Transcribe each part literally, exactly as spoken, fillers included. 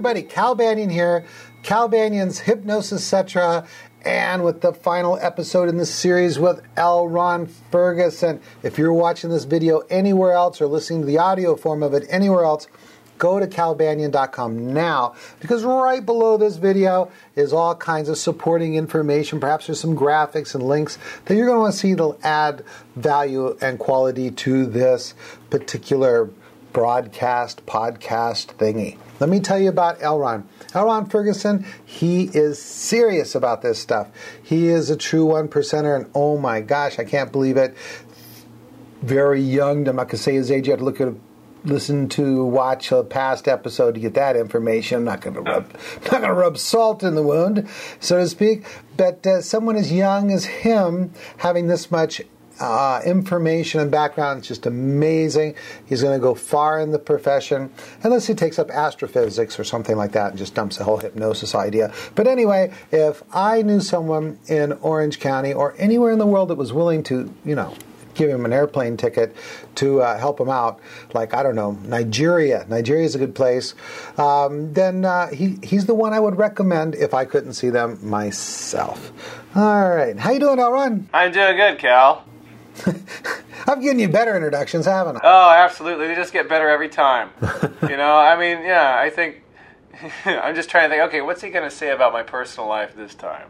everybody, Cal Banyan here, Cal Banyan's Hypnosis Cetera, and with the final episode in this series with L. Ron Ferguson. If you're watching this video anywhere else or listening to the audio form of it anywhere else, go to cal banyan dot com now, because right below this video is all kinds of supporting information. Perhaps there's some graphics and links that you're going to want to see that'll add value and quality to this particular broadcast, podcast thingy. Let me tell you about L. Ron. L. Ron Ferguson, he is serious about this stuff. He is a true one percenter, and oh my gosh, I can't believe it. Very young. I'm not going to say his age. You have to look at listen to, watch a past episode to get that information. I'm not going to rub, not going to rub salt in the wound, so to speak. But uh, someone as young as him having this much uh, information and background is just amazing. He's going to go far in the profession, unless he takes up astrophysics or something like that and just dumps the whole hypnosis idea. But anyway, if I knew someone in Orange County or anywhere in the world that was willing to, you know, give him an airplane ticket to uh, help him out, like, I don't know, Nigeria. Nigeria is a good place. Um, then uh, he he's the one I would recommend if I couldn't see them myself. All right. How you doing, L. Ron? I'm doing good, Cal. I've given you better introductions, haven't I? Oh, absolutely. They just get better every time. You know, I mean, yeah, I think, I'm just trying to think, okay, what's he going to say about my personal life this time?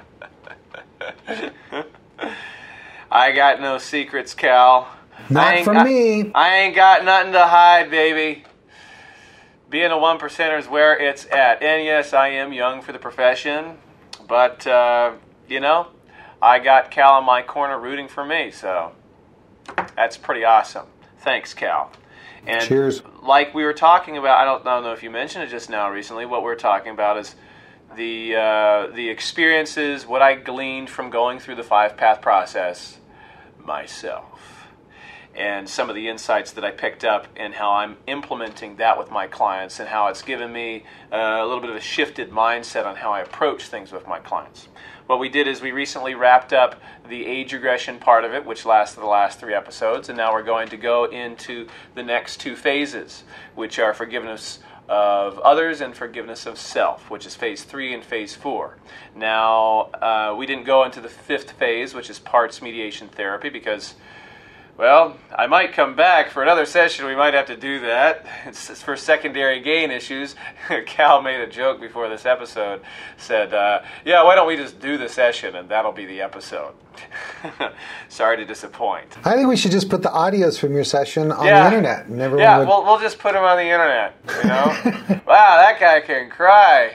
I got no secrets, Cal. Not from me. I, I ain't got nothing to hide, baby. Being a one percenter is where it's at. And yes, I am young for the profession, but, uh, you know, I got Cal in my corner rooting for me, so that's pretty awesome. Thanks, Cal. And cheers. Like we were talking about, I don't, I don't know if you mentioned it just now recently, what we're talking about is the uh, the experiences, what I gleaned from going through the five-path process myself, and some of the insights that I picked up and how I'm implementing that with my clients, and how it's given me uh, a little bit of a shifted mindset on how I approach things with my clients. What we did is we recently wrapped up the age regression part of it, which lasted the last three episodes, and now we're going to go into the next two phases, which are forgiveness of others and forgiveness of self, which is phase three and phase four. Now, uh, we didn't go into the fifth phase, which is parts mediation therapy, because, well, I might come back for another session. We might have to do that. It's, it's for secondary gain issues. Cal made a joke before this episode, said, uh, yeah, why don't we just do the session and that'll be the episode. Sorry to disappoint. I think we should just put the audios from your session on yeah. the internet. And everyone yeah, would... we'll, we'll just put them on the internet, you know? Wow, that guy can cry.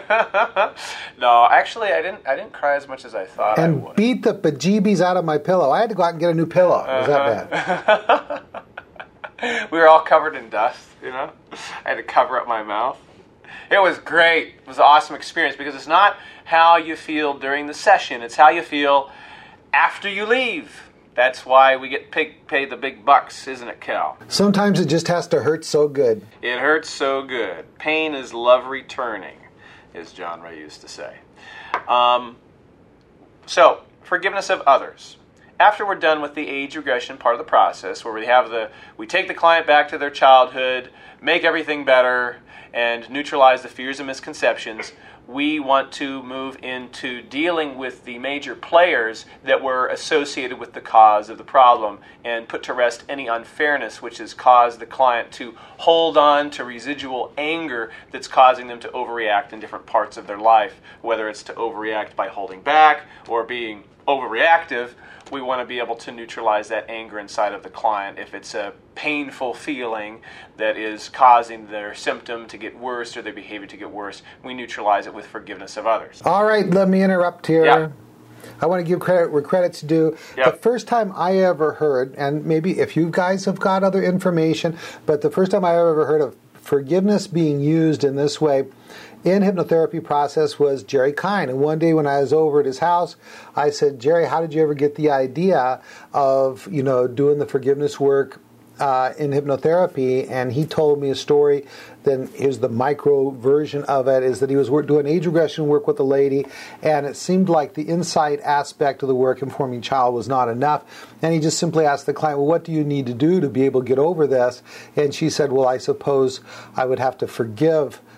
No, actually, I didn't I didn't cry as much as I thought and I would. And beat the bejeebies out of my pillow. I had to go out and get a new pillow. It was uh-huh. that bad. We were all covered in dust, you know? I had to cover up my mouth. It was great. It was an awesome experience, because it's not how you feel during the session. It's how you feel after you leave. That's why we get paid, paid the big bucks, isn't it, Cal? Sometimes it just has to hurt so good. It hurts so good. Pain is love returning, as John Ray used to say. Um, so, forgiveness of others. After we're done with the age regression part of the process, where we have the, we take the client back to their childhood, make everything better, and neutralize the fears and misconceptions, we want to move into dealing with the major players that were associated with the cause of the problem, and put to rest any unfairness which has caused the client to hold on to residual anger that's causing them to overreact in different parts of their life, whether it's to overreact by holding back or being overreactive. We want to be able to neutralize that anger inside of the client. If it's a painful feeling that is causing their symptom to get worse or their behavior to get worse, we neutralize it with forgiveness of others. All right, let me interrupt here. Yeah. I want to give credit where credit's due. Yep. The first time I ever heard, and maybe if you guys have got other information, but the first time I ever heard of forgiveness being used in this way in hypnotherapy process was Jerry Kine. And one day when I was over at his house, I said, Jerry, how did you ever get the idea of, you know, doing the forgiveness work uh, in hypnotherapy? And he told me a story. Then here's the micro version of it, is that he was work, doing age regression work with a lady, and it seemed like the insight aspect of the work, informing child, was not enough. And he just simply asked the client, well, what do you need to do to be able to get over this? And she said, well, I suppose I would have to forgive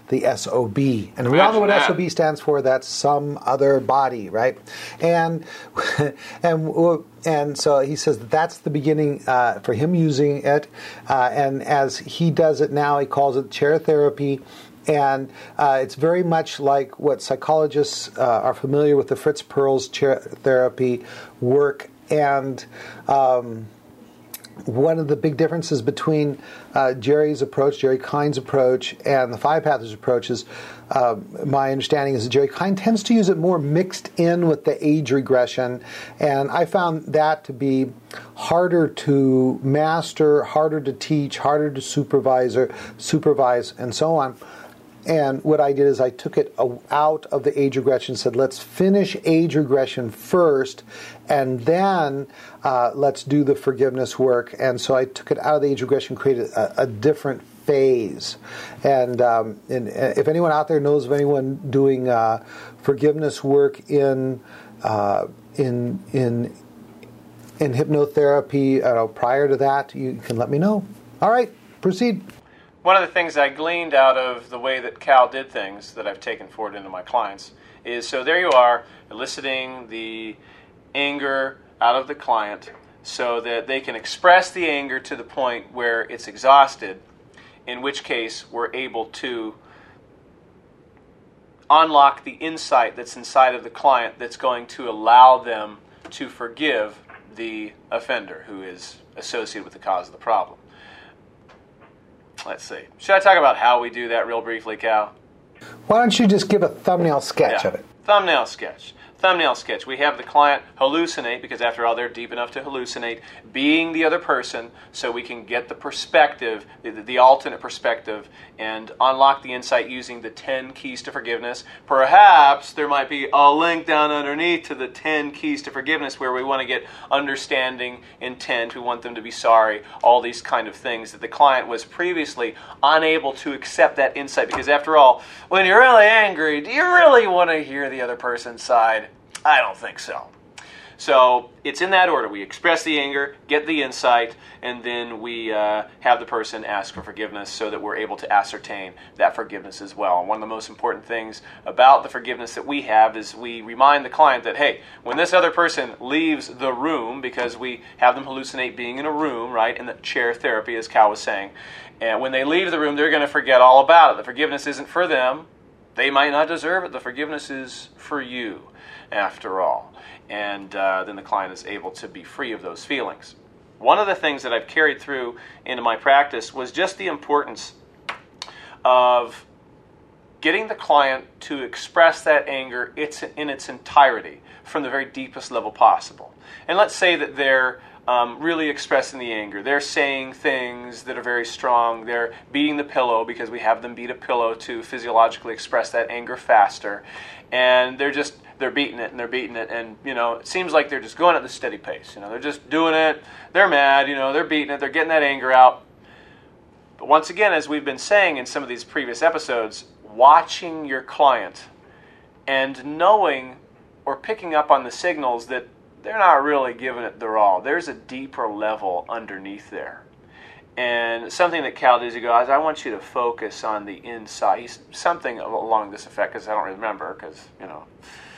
the S O B. And we all know what that. S O B stands for. That's some other body, right? And and and so he says that that's the beginning uh, for him using it. Uh, and as he does it now, he calls it chair therapy. And uh, it's very much like what psychologists uh, are familiar with the Fritz Perls chair therapy work. And um, one of the big differences between uh, Jerry's approach, Jerry Kind's approach, and the Five Pathers approach is, uh, my understanding is that Jerry Kind tends to use it more mixed in with the age regression, and I found that to be harder to master, harder to teach, harder to supervise, or supervise, and so on. And what I did is I took it out of the age regression and said, let's finish age regression first, and then uh, let's do the forgiveness work. And so I took it out of the age regression, created a, a different phase. And, um, and if anyone out there knows of anyone doing uh, forgiveness work in uh, in in in hypnotherapy uh, prior to that, you can let me know. All right, proceed. One of the things I gleaned out of the way that Cal did things that I've taken forward into my clients is, so there you are, eliciting the anger out of the client so that they can express the anger to the point where it's exhausted, in which case we're able to unlock the insight that's inside of the client that's going to allow them to forgive the offender who is associated with the cause of the problem. Let's see. Should I talk about how we do that real briefly, Cal? Why don't you just give a thumbnail sketch yeah. of it? Thumbnail sketch. Thumbnail sketch. We have the client hallucinate, because after all, they're deep enough to hallucinate, being the other person, so we can get the perspective, the, the alternate perspective, and unlock the insight using the ten keys to forgiveness. Perhaps there might be a link down underneath to the ten keys to forgiveness where we want to get understanding, intent, we want them to be sorry, all these kind of things that the client was previously unable to accept that insight, because after all, when you're really angry, do you really want to hear the other person's side? I don't think so. So it's in that order. We express the anger, get the insight, and then we uh, have the person ask for forgiveness so that we're able to ascertain that forgiveness as well. And one of the most important things about the forgiveness that we have is we remind the client that, hey, when this other person leaves the room, because we have them hallucinate being in a room, right, in the chair therapy, as Cal was saying, and when they leave the room, they're going to forget all about it. The forgiveness isn't for them. They might not deserve it. The forgiveness is for you, after all. And uh, then the client is able to be free of those feelings. One of the things that I've carried through into my practice was just the importance of getting the client to express that anger it's in its entirety from the very deepest level possible. And let's say that they're Um, really expressing the anger. They're saying things that are very strong. They're beating the pillow, because we have them beat a pillow to physiologically express that anger faster. And they're just, they're beating it and they're beating it. And, you know, it seems like they're just going at the steady pace. You know, they're just doing it. They're mad, you know, they're beating it. They're getting that anger out. But once again, as we've been saying in some of these previous episodes, watching your client and knowing or picking up on the signals that they're not really giving it their all. There's a deeper level underneath there. And something that Cal did, he goes, I want you to focus on the inside. He's something along this effect, because I don't remember, because, you know,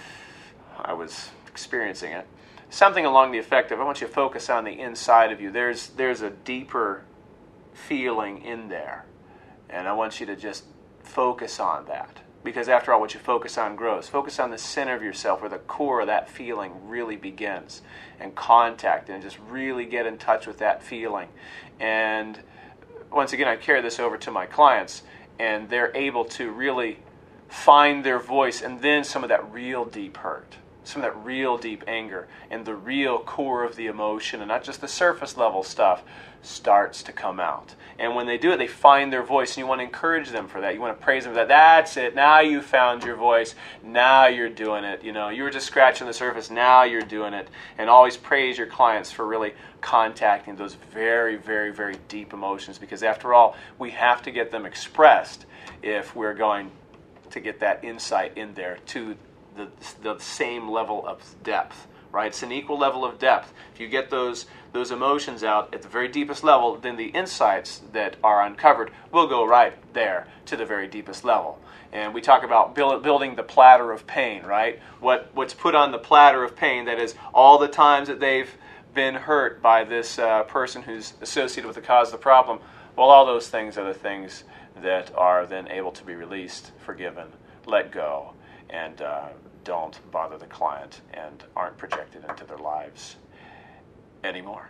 I was experiencing it. Something along the effect of, I want you to focus on the inside of you. There's, there's a deeper feeling in there. And I want you to just focus on that. Because after all, what you focus on grows. Focus on the center of yourself, where the core of that feeling really begins, and contact, and just really get in touch with that feeling. And once again, I carry this over to my clients, and they're able to really find their voice, and then some of that real deep hurt, some of that real deep anger, and the real core of the emotion, and not just the surface level stuff, starts to come out. And when they do it, they find their voice, and you want to encourage them for that. You want to praise them for that. That's it. Now you found your voice. Now you're doing it. You know, you were just scratching the surface. Now you're doing it. And always praise your clients for really contacting those very, very, very deep emotions, because after all, we have to get them expressed if we're going to get that insight in there to the, the same level of depth right? It's an equal level of depth. If you get those those emotions out at the very deepest level, then the insights that are uncovered will go right there to the very deepest level. And we talk about build, building the platter of pain, right? What what's put on the platter of pain, that is all the times that they've been hurt by this uh, person who's associated with the cause of the problem. Well, all those things are the things that are then able to be released, forgiven, let go, and uh, don't bother the client and aren't projected into their lives anymore.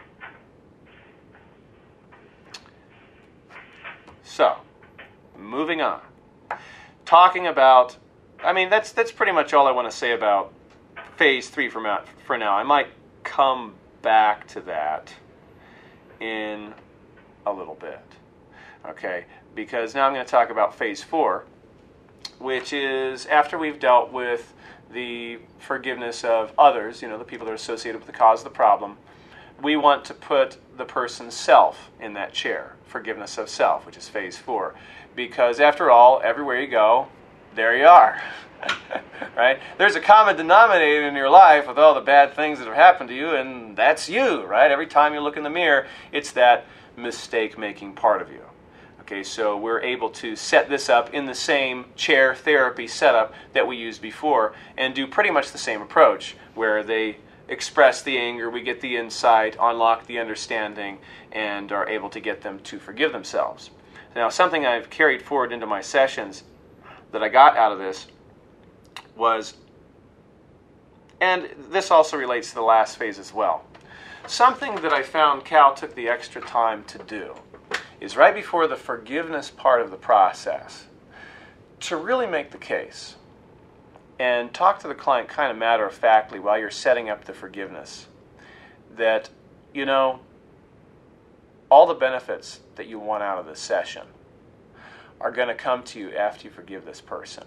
So, moving on. Talking about, I mean, that's that's pretty much all I want to say about phase three for, ma- for now. I might come back to that in a little bit, okay? Because now I'm going to talk about phase four, which is after we've dealt with the forgiveness of others, you know, the people that are associated with the cause of the problem, we want to put the person's self in that chair, forgiveness of self, which is phase four. Because after all, everywhere you go, there you are, right? There's a common denominator in your life with all the bad things that have happened to you, and that's you, right? Every time you look in the mirror, it's that mistake-making part of you. Okay, so we're able to set this up in the same chair therapy setup that we used before and do pretty much the same approach, where they express the anger, we get the insight, unlock the understanding, and are able to get them to forgive themselves. Now, something I've carried forward into my sessions that I got out of this was, and this also relates to the last phase as well, something that I found Cal took the extra time to do is right before the forgiveness part of the process to really make the case and talk to the client kind of matter-of-factly while you're setting up the forgiveness that, you know, all the benefits that you want out of this session are going to come to you after you forgive this person.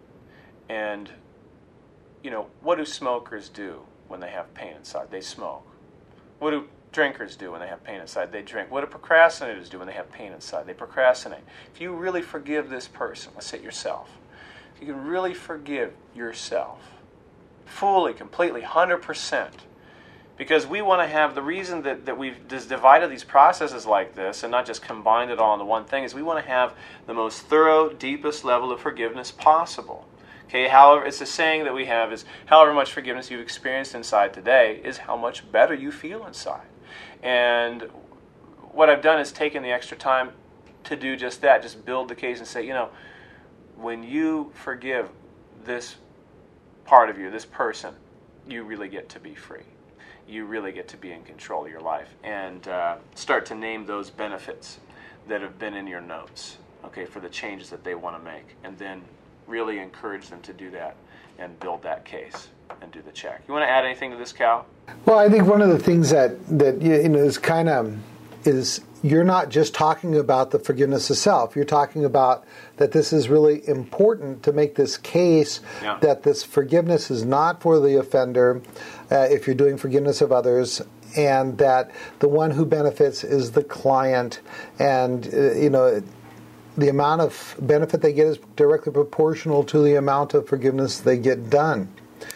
And, you know, what do smokers do when they have pain inside? They smoke. What do drinkers do when they have pain inside? They drink. What do procrastinators do when they have pain inside? They procrastinate. If you really forgive this person, let's say yourself, if you can really forgive yourself, fully, completely, one hundred percent, because we want to have, the reason that, that we've just divided these processes like this and not just combined it all into one thing is we want to have the most thorough, deepest level of forgiveness possible. Okay, however, it's a saying that we have is, however much forgiveness you've experienced inside today is how much better you feel inside. And what I've done is taken the extra time to do just that, just build the case and say, you know, when you forgive this part of you, this person, you really get to be free. You really get to be in control of your life and uh, start to name those benefits that have been in your notes, okay, for the changes that they want to make, and then really encourage them to do that and build that case and do the check. You want to add anything to this, Cal? Well, I think one of the things that, that you know, is kind of, is you're not just talking about the forgiveness of self. You're talking about that this is really important to make this case yeah. that this forgiveness is not for the offender uh, if you're doing forgiveness of others, and that the one who benefits is the client, and uh, you know, the amount of benefit they get is directly proportional to the amount of forgiveness they get done.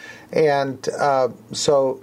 And uh, so,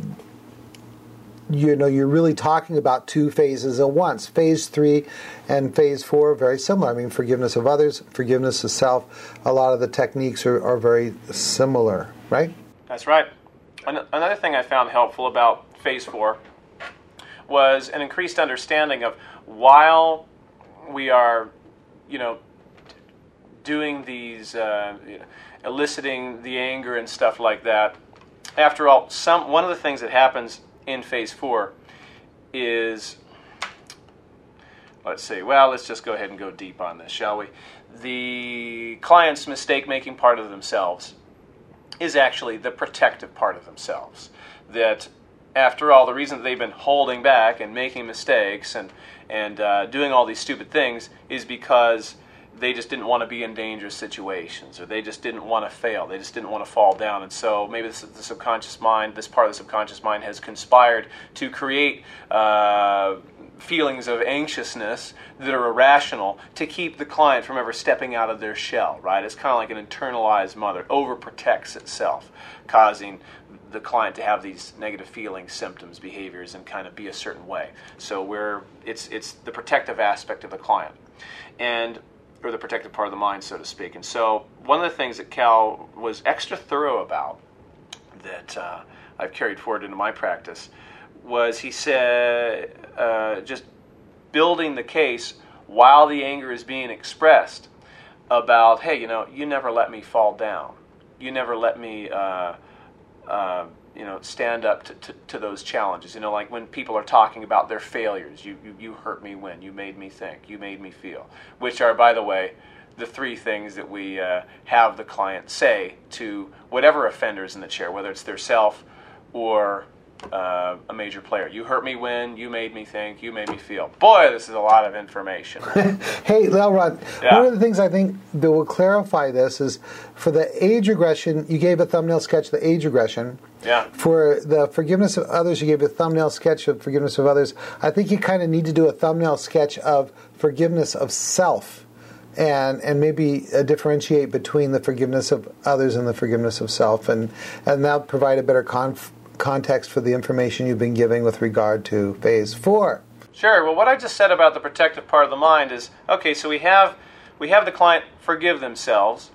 you know, you're really talking about two phases at once. Phase three and phase four are very similar. I mean, forgiveness of others, forgiveness of self, a lot of the techniques are, are very similar, right? That's right. Another thing I found helpful about phase four was an increased understanding of, while we are, you know, doing these, uh, you know, eliciting the anger and stuff like that, after all, some one of the things that happens in phase four is, let's see, well, let's just go ahead and go deep on this, shall we? The client's mistake-making part of themselves is actually the protective part of themselves. That, after all, the reason that they've been holding back and making mistakes and, and uh, doing all these stupid things is because they just didn't want to be in dangerous situations, or they just didn't want to fail. They just didn't want to fall down. And so maybe this, the subconscious mind, this part of the subconscious mind has conspired to create uh, feelings of anxiousness that are irrational to keep the client from ever stepping out of their shell, right? It's kind of like an internalized mother. It overprotects itself, causing the client to have these negative feelings, symptoms, behaviors, and kind of be a certain way. So we're, it's, it's the protective aspect of the client. And or the protective part of the mind, so to speak. And so one of the things that Cal was extra thorough about that uh, I've carried forward into my practice was he said uh, just building the case while the anger is being expressed about, hey, you know, you never let me fall down. You never let me, uh, uh, you know, stand up to, to, to those challenges. You know, like when people are talking about their failures, you, you, you hurt me when, you made me think, you made me feel, which are, by the way, the three things that we uh, have the client say to whatever offender is in the chair, whether it's their self or uh, a major player. You hurt me when, you made me think, you made me feel. Boy, this is a lot of information. Hey, Elron, yeah. One of the things I think that will clarify this is for the age regression, you gave a thumbnail sketch, the age regression. Yeah. For the forgiveness of others, you gave a thumbnail sketch of forgiveness of others. I think you kind of need to do a thumbnail sketch of forgiveness of self, and and maybe uh, differentiate between the forgiveness of others and the forgiveness of self, and and that'll provide a better conf- context for the information you've been giving with regard to phase four. Sure. Well, what I just said about the protective part of the mind is, okay, so we have we have the client forgive themselves,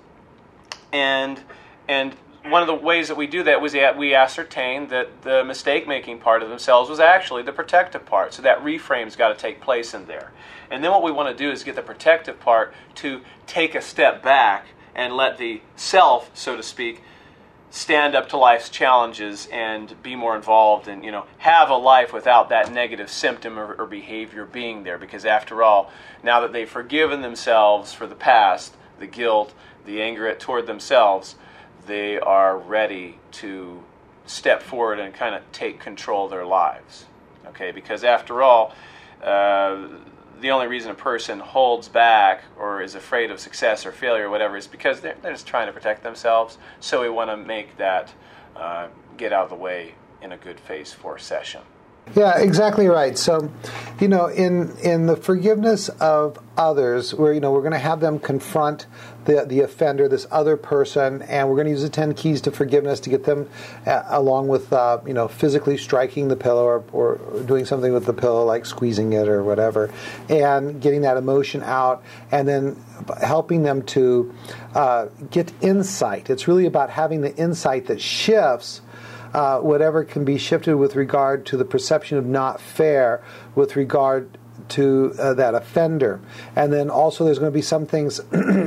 and and one of the ways that we do that was that we ascertained that the mistake-making part of themselves was actually the protective part. So that reframe's got to take place in there. And then what we want to do is get the protective part to take a step back and let the self, so to speak, stand up to life's challenges and be more involved and, you know, have a life without that negative symptom or, or behavior being there. Because after all, now that they've forgiven themselves for the past, the guilt, the anger toward themselves, they are ready to step forward and kind of take control of their lives. Okay, because after all, uh, the only reason a person holds back or is afraid of success or failure or whatever is because they're, they're just trying to protect themselves. So we want to make that uh, get out of the way in a good phase four session. Yeah, exactly right. So, you know, in in the forgiveness of others, where, you know, we're going to have them confront the the offender, this other person, and we're going to use the ten keys to forgiveness to get them, uh, along with, uh, you know, physically striking the pillow or, or doing something with the pillow, like squeezing it or whatever, and getting that emotion out, and then helping them to uh, get insight. It's really about having the insight that shifts Uh, whatever can be shifted with regard to the perception of not fair with regard to uh, that offender. And then also there's going to be some things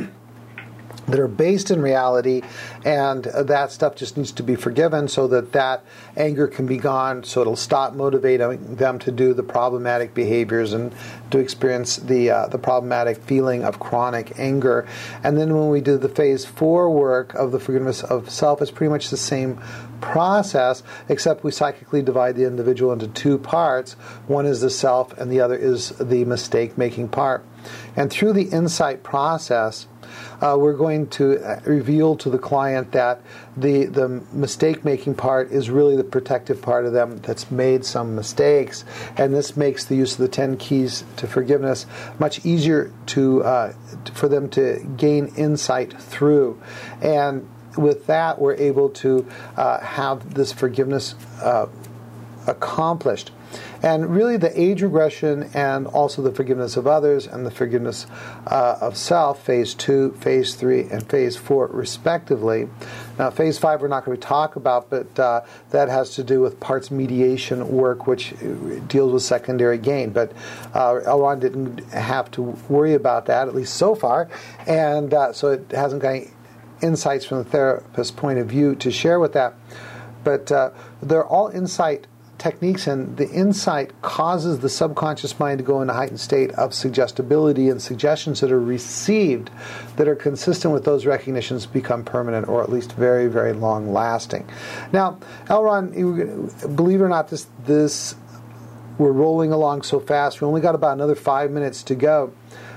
that are based in reality, and uh, that stuff just needs to be forgiven so that that anger can be gone, so it'll stop motivating them to do the problematic behaviors and to experience the uh, the problematic feeling of chronic anger. And then when we do the phase four work of the forgiveness of self, it's pretty much the same process, except we psychically divide the individual into two parts. One is the self, and the other is the mistake-making part. And through the insight process, Uh, we're going to reveal to the client that the the mistake-making part is really the protective part of them that's made some mistakes, and this makes the use of the ten keys to forgiveness much easier to uh, for them to gain insight through. And with that, we're able to uh, have this forgiveness uh, accomplished. And really the age regression and also the forgiveness of others and the forgiveness uh, of self, phase two, phase three, and phase four, respectively. Now, phase five we're not going to talk about, but uh, that has to do with parts mediation work, which deals with secondary gain. But uh, Elron didn't have to worry about that, at least so far, and uh, so it hasn't got any insights from the therapist's point of view to share with that. But uh, they're all insight techniques, and the insight causes the subconscious mind to go into a heightened state of suggestibility, and suggestions that are received that are consistent with those recognitions become permanent, or at least very, very long lasting. Now, Elron, believe it or not, this this we're rolling along so fast. We only got about another five minutes to go.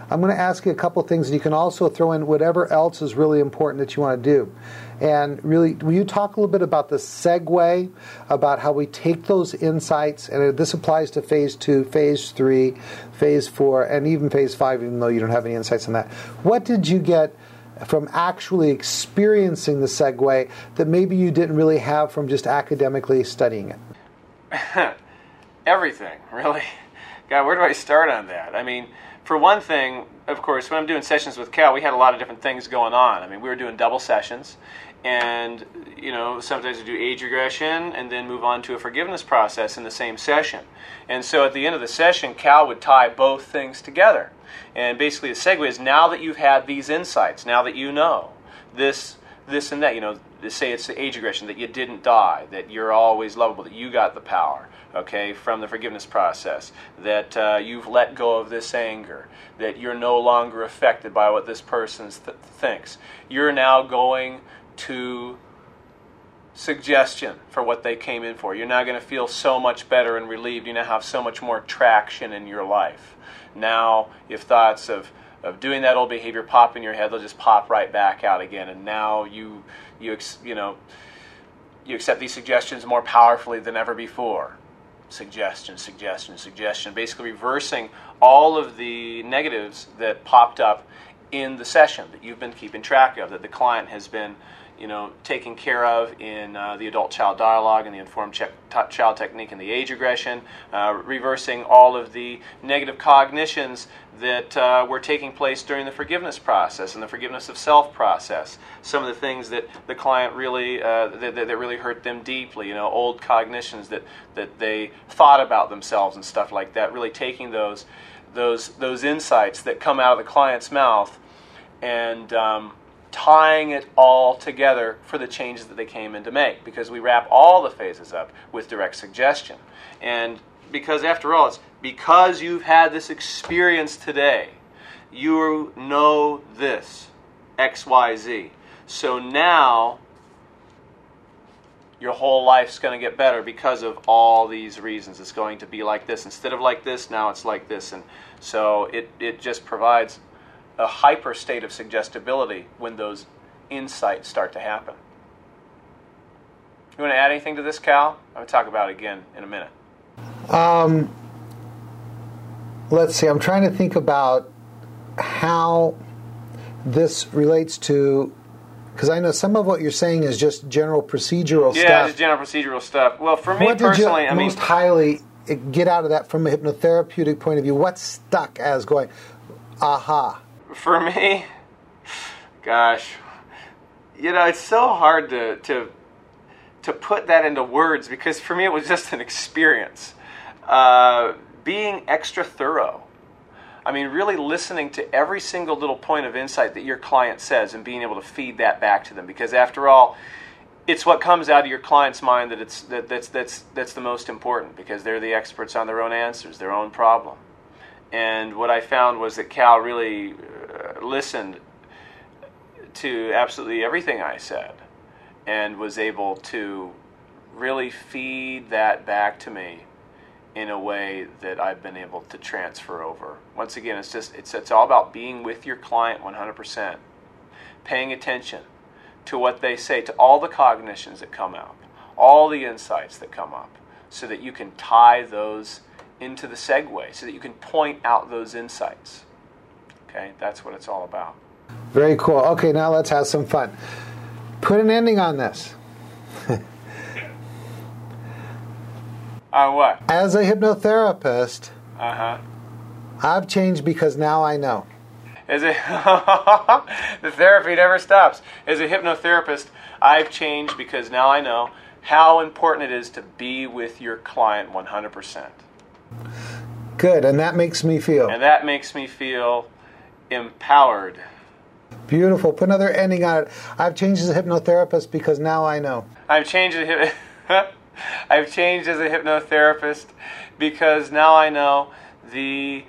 I'm going to ask you a couple things, and you can also throw in whatever else is really important that you want to do. And really, will you talk a little bit about the segue, about how we take those insights, and this applies to phase two, phase three, phase four, and even phase five, even though you don't have any insights on that. What did you get from actually experiencing the segue that maybe you didn't really have from just academically studying it? Everything, really. God, where do I start on that? I mean, for one thing, of course, when I'm doing sessions with Cal, we had a lot of different things going on. I mean, we were doing double sessions, and, you know, sometimes we do age regression and then move on to a forgiveness process in the same session. And so at the end of the session, Cal would tie both things together. And basically the segue is, now that you've had these insights, now that you know this, this and that, you know, say it's the age regression, that you didn't die, that you're always lovable, that you got the power, okay, from the forgiveness process, that uh, you've let go of this anger, that you're no longer affected by what this person th- thinks. You're now going to suggestion for what they came in for. You're now going to feel so much better and relieved. You now have so much more traction in your life. Now, if thoughts of, of doing that old behavior pop in your head, they'll just pop right back out again. And now you you ex, you know you accept these suggestions more powerfully than ever before. Suggestion, suggestion, suggestion. Basically reversing all of the negatives that popped up in the session that you've been keeping track of, that the client has been, you know, taken care of in uh, the adult-child dialogue and the informed ch- t- child technique and the age regression, uh, reversing all of the negative cognitions that uh, were taking place during the forgiveness process and the forgiveness of self process. Some of the things that the client really uh, that, that really hurt them deeply, you know, old cognitions that that they thought about themselves and stuff like that. Really taking those those those insights that come out of the client's mouth and um, tying it all together for the changes that they came in to make, because we wrap all the phases up with direct suggestion. And because after all, it's because you've had this experience today, you know this, X, Y, Z. So now your whole life's going to get better because of all these reasons. It's going to be like this. Instead of like this, now it's like this. And so it, it just provides a hyper state of suggestibility when those insights start to happen. You want to add anything to this, Cal? I'm going to talk about it again in a minute. Um, let's see. I'm trying to think about how this relates to, because I know some of what you're saying is just general procedural yeah, stuff. Yeah, just general procedural stuff. Well, for me what personally, did you I mean, most highly get out of that from a hypnotherapeutic point of view? What stuck as going, aha? For me, gosh, you know, it's so hard to to to put that into words, because for me it was just an experience. Uh, being extra thorough. I mean, really listening to every single little point of insight that your client says and being able to feed that back to them, because after all, it's what comes out of your client's mind that it's that, that's that's that's the most important, because they're the experts on their own answers, their own problem. And what I found was that Cal really uh, listened to absolutely everything I said and was able to really feed that back to me in a way that I've been able to transfer over. Once again, it's just it's it's all about being with your client one hundred percent, paying attention to what they say, to all the cognitions that come out, all the insights that come up, so that you can tie those into the segue, so that you can point out those insights. Okay, that's what it's all about. Very cool. Okay, now let's have some fun. Put an ending on this. On what? As a hypnotherapist, uh-huh. I've changed because now I know. As a the therapy never stops. As a hypnotherapist, I've changed because now I know how important it is to be with your client one hundred percent. Good, and that makes me feel. And that makes me feel empowered. Beautiful. Put another ending on it. I've changed as a hypnotherapist because now I know. I've changed as a, I've changed as a hypnotherapist because now I know the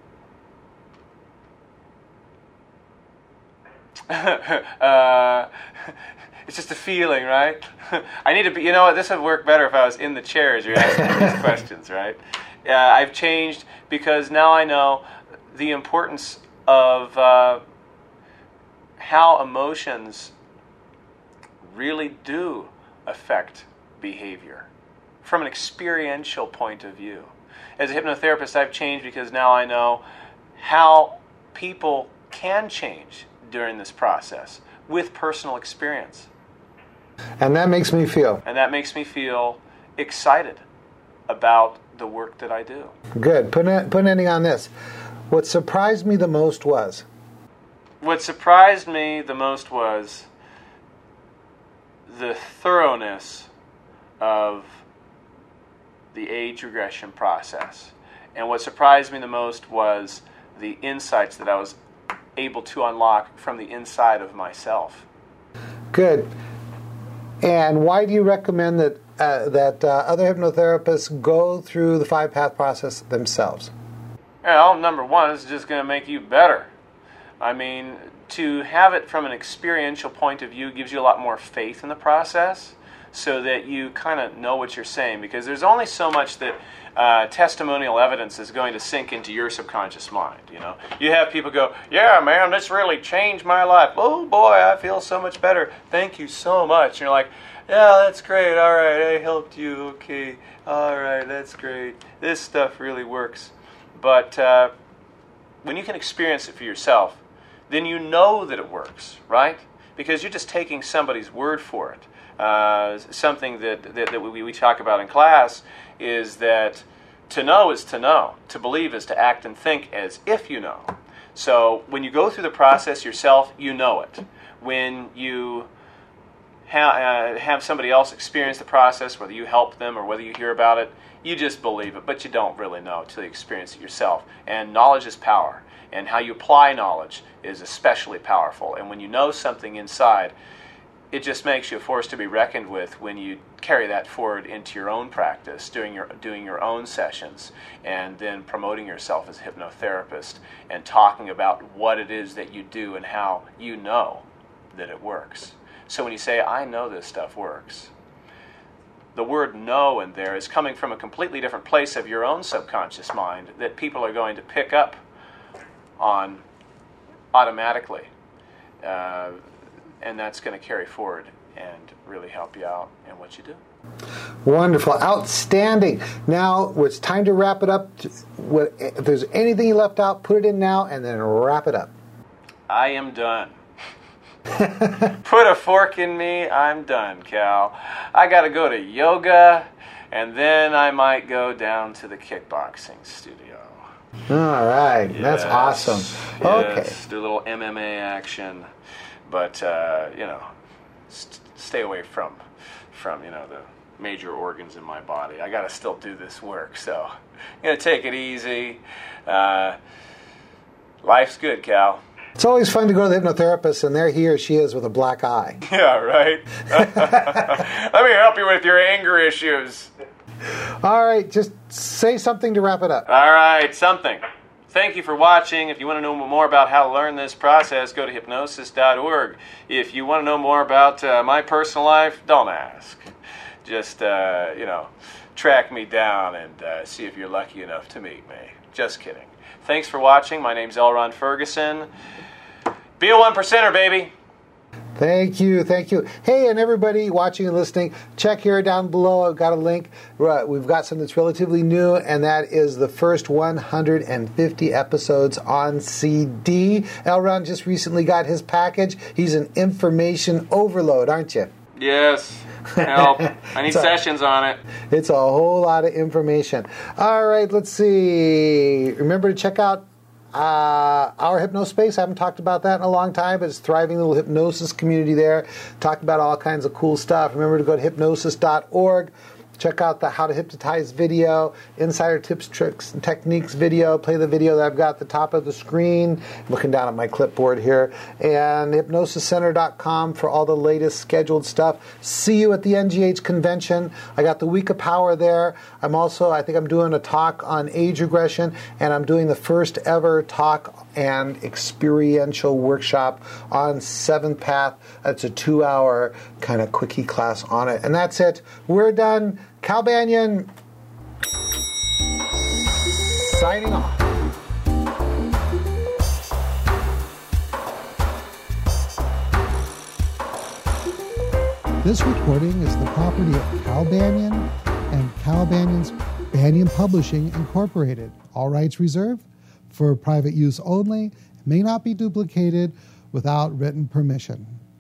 uh, it's just a feeling, right? I need to be, you know what, this would work better if I was in the chair as you're asking these questions, right? Uh, I've changed because now I know the importance of uh, how emotions really do affect behavior from an experiential point of view. As a hypnotherapist, I've changed because now I know how people can change during this process with personal experience. And that makes me feel. And that makes me feel excited about the work that I do. Good. Put an, put an ending on this. What surprised me the most was? What surprised me the most was the thoroughness of the age regression process. And what surprised me the most was the insights that I was able to unlock from the inside of myself. Good. And why do you recommend that uh, that uh, other hypnotherapists go through the five-path process themselves? Well, number one, it's just going to make you better. I mean, to have it from an experiential point of view gives you a lot more faith in the process, so that you kind of know what you're saying, because there's only so much that uh, testimonial evidence is going to sink into your subconscious mind. You know, you have people go, "Yeah, man, this really changed my life. Oh boy, I feel so much better. Thank you so much." And you're like, "Yeah, that's great. All right, I helped you. Okay, all right, that's great. This stuff really works." But uh, when you can experience it for yourself, then you know that it works, right? Because you're just taking somebody's word for it. Uh, something that, that, that we, we talk about in class is that to know is to know. To believe is to act and think as if you know. So when you go through the process yourself, you know it. When you ha- uh, have somebody else experience the process, whether you help them or whether you hear about it, you just believe it, but you don't really know until you experience it yourself. And knowledge is power. And how you apply knowledge is especially powerful. And when you know something inside, it just makes you a force to be reckoned with when you carry that forward into your own practice, doing your doing your own sessions, and then promoting yourself as a hypnotherapist and talking about what it is that you do and how you know that it works. So when you say, "I know this stuff works," the word "know" in there is coming from a completely different place of your own subconscious mind that people are going to pick up on automatically. Uh, and that's going to carry forward and really help you out in what you do. Wonderful. Outstanding. Now, it's time to wrap it up. If there's anything you left out, put it in now and then wrap it up. I am done. Put a fork in me, I'm done, Cal. I got to go to yoga, and then I might go down to the kickboxing studio. All right. Yes, that's awesome. Yes, okay. Do a little M M A action. But, uh, you know, st- stay away from, from, you know, the major organs in my body. I got to still do this work, so I'm going to take it easy. Uh, life's good, Cal. It's always fun to go to the hypnotherapist, and there he or she is with a black eye. Yeah, right? Let me help you with your anger issues. All right, just say something to wrap it up. All right, something. Thank you for watching. If you want to know more about how to learn this process, go to hypnosis dot org. If you want to know more about uh, my personal life, don't ask. Just, uh, you know, track me down and uh, see if you're lucky enough to meet me. Just kidding. Thanks for watching. My name's L. Ron Ferguson. Be a one percenter, baby. Thank you, thank you. Hey, and everybody watching and listening, check here down below. I've got a link. We've got something that's relatively new, and that is the first one hundred fifty episodes on C D. Elron just recently got his package. He's an information overload, aren't you? Yes. Help. I need sessions on it. It's a whole lot of information. All right, let's see. Remember to check out Uh, our Hypnospace. I haven't talked about that in a long time, but it's a thriving little hypnosis community there. Talk about all kinds of cool stuff. Remember to go to hypnosis dot org. Check out the How to Hypnotize video, Insider Tips, Tricks, and Techniques video. Play the video that I've got at the top of the screen. Looking down at my clipboard here. And hypnosis center dot com for all the latest scheduled stuff. See you at the N G H convention. I got the Week of Power there. I'm also, I think I'm doing a talk on age regression, and I'm doing the first ever talk and experiential workshop on Seventh Path. It's a two-hour kind of quickie class on it. And that's it. We're done. Cal Banyan signing off. This recording is the property of Cal Banyan and Cal Banyan's Banyan Publishing, Incorporated. All rights reserved for private use only. May not be duplicated without written permission.